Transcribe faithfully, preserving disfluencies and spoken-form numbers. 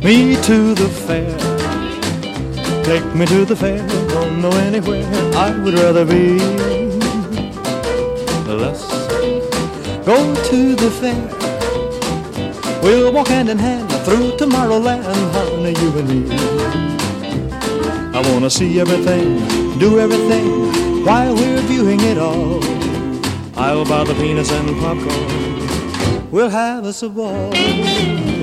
me to the fair. Take me to the fair, don't know anywhere I would rather be. Let's go to the fair. We'll walk hand in hand through Tomorrowland, honey, you and me. I wanna see everything, do everything while we're viewing it all. I'll buy the peanuts and popcorn, we'll have us a ball.